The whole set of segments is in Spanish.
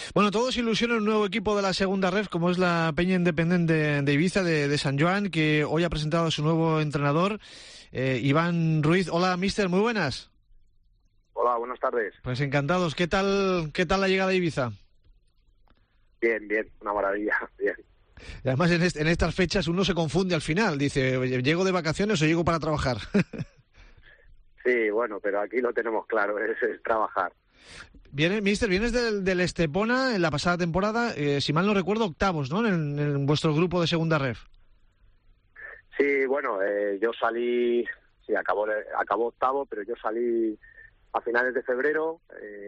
Bueno, todos ilusionan un nuevo equipo de la segunda ref, como es la Peña Independiente de Ibiza, de San Joan, que hoy ha presentado a su nuevo entrenador, Iván Ruiz. Hola, mister, muy buenas. Hola, buenas tardes. Pues encantados. ¿Qué tal la llegada a Ibiza? Bien, una maravilla, bien. Y además en estas fechas uno se confunde al final, dice, ¿llego de vacaciones o llego para trabajar? Sí, bueno, pero aquí lo tenemos claro, es trabajar. Mister, vienes del Estepona en la pasada temporada, si mal no recuerdo, octavos, ¿no? En vuestro grupo de segunda ref. Sí, bueno, yo salí, sí, acabó octavo, pero yo salí a finales de febrero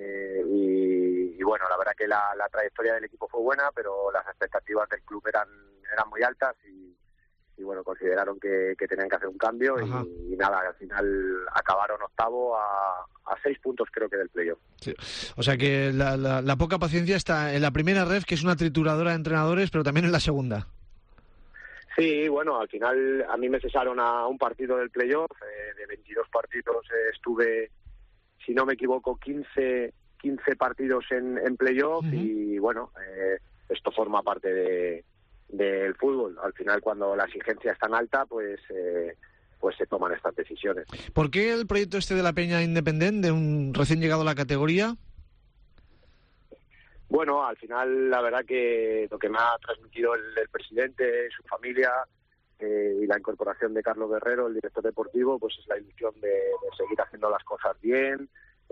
y bueno, la verdad que la trayectoria del equipo fue buena, pero las expectativas del club eran muy altas y bueno, consideraron que tenían que hacer un cambio y nada, al final acabaron octavo a 6 puntos creo que del playoff. Sí. O sea que la poca paciencia está en la primera ref, que es una trituradora de entrenadores, pero también en la segunda. Sí, bueno, al final a mí me cesaron a un partido del playoff, de 22 partidos estuve, si no me equivoco, 15 partidos en playoff y bueno, esto forma parte del fútbol. Al final, cuando la exigencia es tan alta, pues se toman estas decisiones. ¿Por qué el proyecto de la Peña Independiente, de un recién llegado a la categoría? Bueno, al final, la verdad que lo que me ha transmitido el presidente, su familia y la incorporación de Carlos Guerrero, el director deportivo, pues es la ilusión de seguir haciendo las cosas bien.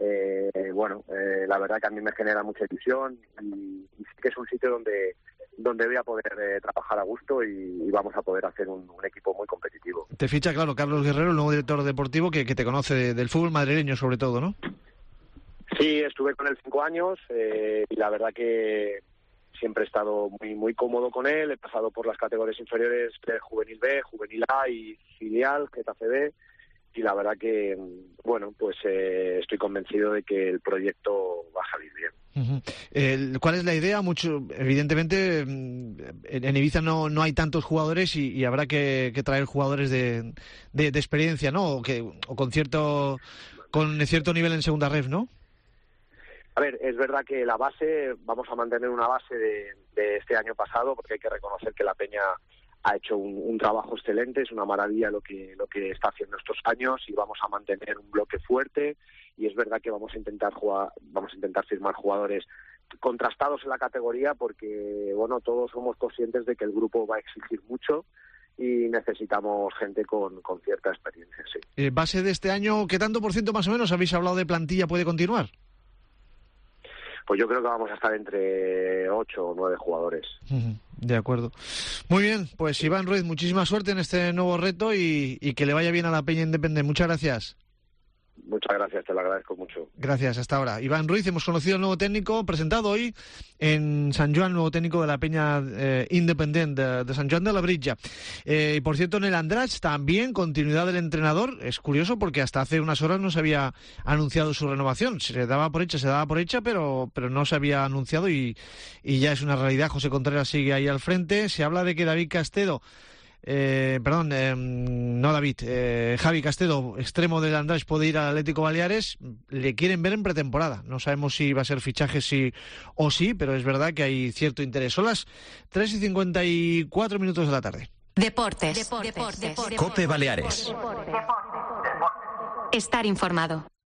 La verdad que a mí me genera mucha ilusión y sí que es un sitio donde voy a poder trabajar a gusto y vamos a poder hacer un equipo muy competitivo. Te ficha, claro, Carlos Guerrero, el nuevo director deportivo que te conoce del fútbol madrileño sobre todo, ¿no? Sí, estuve con él 5 años y la verdad que siempre he estado muy muy cómodo con él. He pasado por las categorías inferiores de Juvenil B, Juvenil A y Filial, Getafe B. Y la verdad que, bueno, pues estoy convencido de que el proyecto va a salir bien. ¿Cuál es la idea? Evidentemente, en Ibiza no hay tantos jugadores y habrá que traer jugadores de experiencia, ¿no? O con cierto nivel en segunda ref, ¿no? A ver, es verdad que la base, vamos a mantener una base de este año pasado, porque hay que reconocer que la Peña ha hecho un trabajo excelente, es una maravilla lo que está haciendo estos años y vamos a mantener un bloque fuerte y es verdad que vamos a intentar firmar jugadores contrastados en la categoría porque, bueno, todos somos conscientes de que el grupo va a exigir mucho y necesitamos gente con cierta experiencia, sí. Base de este año, ¿qué tanto por ciento más o menos habéis hablado de plantilla puede continuar? Pues yo creo que vamos a estar entre 8 o 9 jugadores. De acuerdo. Muy bien, pues Iván Ruiz, muchísima suerte en este nuevo reto y que le vaya bien a la Peña Independiente. Muchas gracias. Muchas gracias, te lo agradezco mucho. Gracias, hasta ahora. Iván Ruiz, hemos conocido al nuevo técnico, presentado hoy en San Joan, nuevo técnico de la Peña Independiente de San Joan de la Brilla. Y por cierto, en el Andratx también continuidad del entrenador. Es curioso porque hasta hace unas horas no se había anunciado su renovación. Se daba por hecha, pero no se había anunciado y ya es una realidad. José Contreras sigue ahí al frente. Se habla de que David Castedo, Javi Castedo, extremo del Andratx, puede ir al Atlético Baleares. Le quieren ver en pretemporada. No sabemos si va a ser fichaje sí o sí, pero es verdad que hay cierto interés. Son las 3:54 de la tarde. Deportes. COPE Baleares. Estar informado.